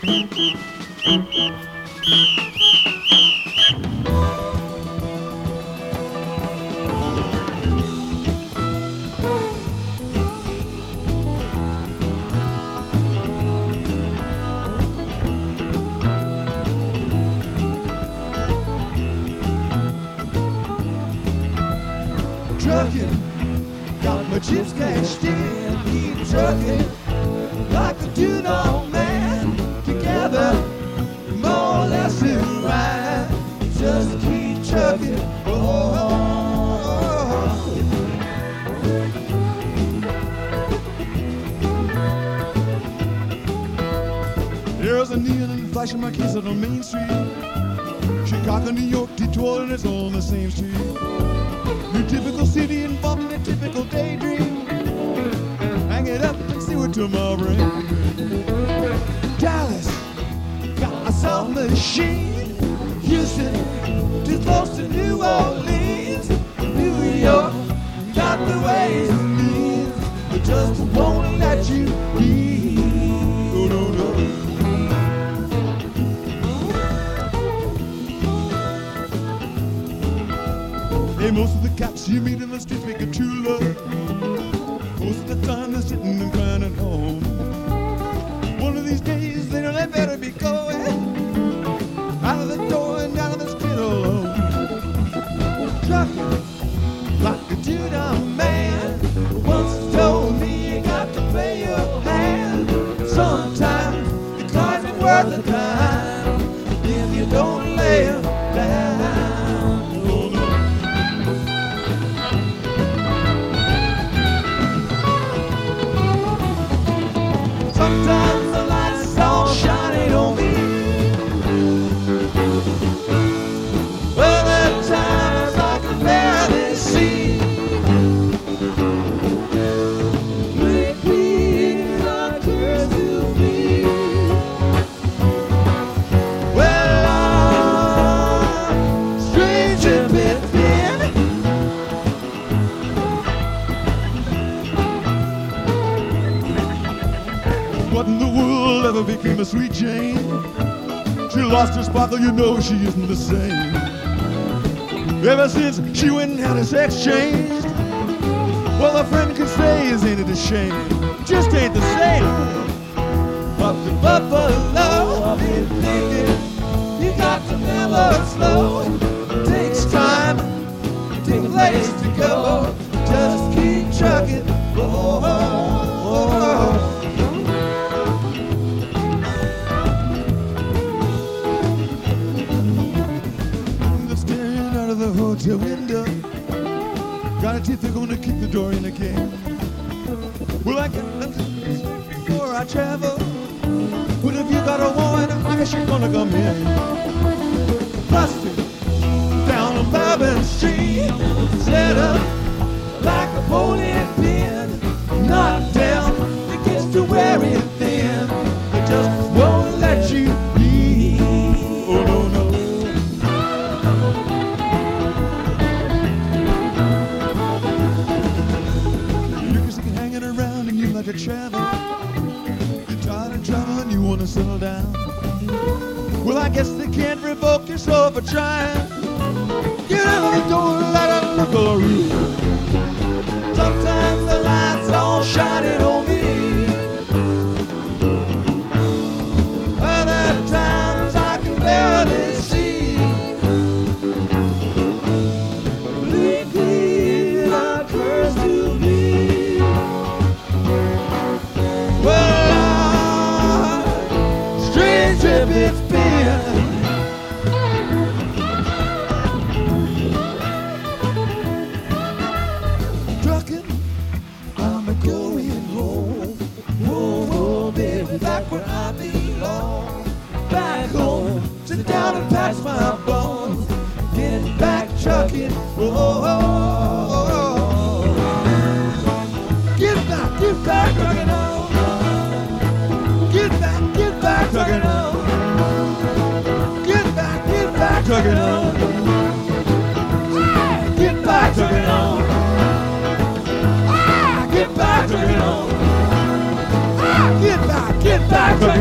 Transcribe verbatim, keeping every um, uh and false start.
Trucking, got my chips cashed in, keep trucking like a two-dog man. Together, more or less in right, just keep trucking. Oh, there's a neon flashing my keys on Main Street. Chicago, New York, Detroit, and it's all on the same street. Your typical city involved in a typical daydream. Hang it up and see what tomorrow brings. Dallas, got a sound machine. Houston, too close to New Orleans. New York, got the ways and means, but just won't let you be. Oh, no, no. Hey, most of the cats you meet in the streets make a true love. Most of the time they're sitting and crying at home. One of these days they know they better be going out of the door and out of the street alone. Trucking like a two-down man once told me you got to pay your hand. Sometimes the car's ain't worth the time if you don't lay 'em down. Sometimes the lights all shining on me. Well, there are times I can barely see. Lately, not clear to me. Well, I'm strange a bit thin. What in the world ever became of Sweet Jane? She lost her sparkle, you know she isn't the same. Ever since she went and had a sex change, well, a friend can say, is ain't it a shame? Just ain't the same. Up to Buffalo, I've been thinking, you got to never slow. It takes time, it takes a place to go. Just keep trucking. Oh, oh, oh. The hotel window, got a teeth they're gonna keep the door in again. Well, I can before I travel, but if you got a woman, I guess you're gonna come in. Busted down on Bourbon Street, set up like a bowling pin, knocked down, it gets to wearing thin, it just won't let you be. Oh no, no. To travel, you're tired of traveling, you want to settle down. Well, I guess they can't revoke your soul for trying. Get out the door, let it look around. Sometimes the lights all shining on me. Other times I can barely see. Bleakly, I curse to me. It's been trucking, I'm a going home. Whoa, whoa, baby, back where I belong. Back home, sit down and patch my bones. Get back trucking, whoa, whoa, whoa. Get back, get back trucking on. Get back, get back trucking on. Trucking on. Ah, get back, trucking on. Ah, get back, trucking on. Ah, get back, get back, trucking on.